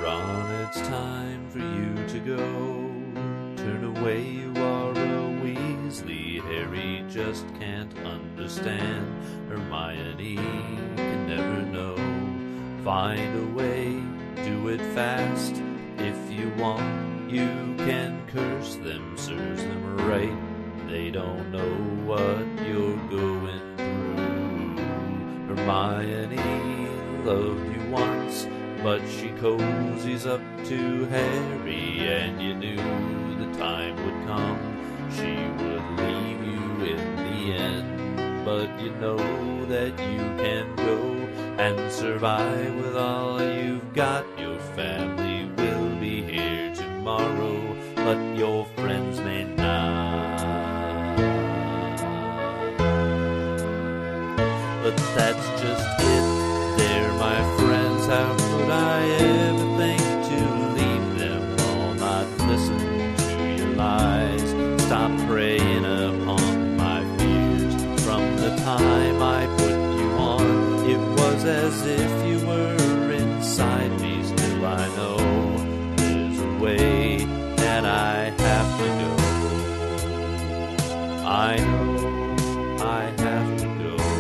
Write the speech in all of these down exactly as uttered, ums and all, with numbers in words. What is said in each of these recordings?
Ron, it's time for you to go. Turn away, you are a Weasley. Harry just can't understand. Hermione can never know. Find a way, do it fast. If you want, you can curse them, serves them right. They don't know what you're going through. Hermione loved you once, but she cozies up to Harry, and you knew the time would come. She would leave you in the end, but you know that you can go and survive with all you've got. Your family will be here tomorrow, but your friends may not. But that's just it, they're my friends. How could I ever think to leave them all, not listen to your lies? Stop preying upon my fears. From the time I put you on, it was as if you were inside me. Still I know there's a way, and I have to go. I know I have to go.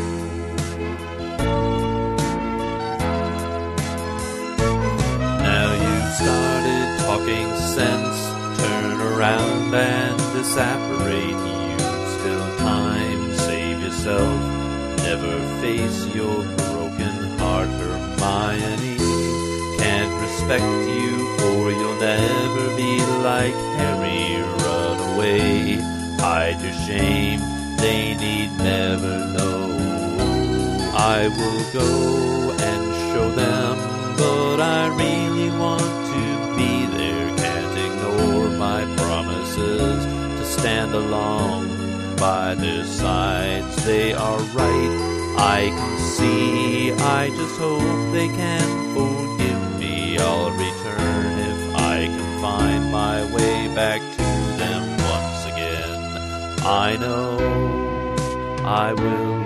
Started talking sense, turn around and disapparate. You still time, save yourself, never face your broken heart. Hermione can't respect you, or you'll never be like Harry. Run away, hide your shame, they need never know. I will go and show them, but I really want to be there. Can't ignore my promises to stand along by their sides. They are right, I can see. I just hope they can forgive me. I'll return if I can find my way back to them once again. I know I will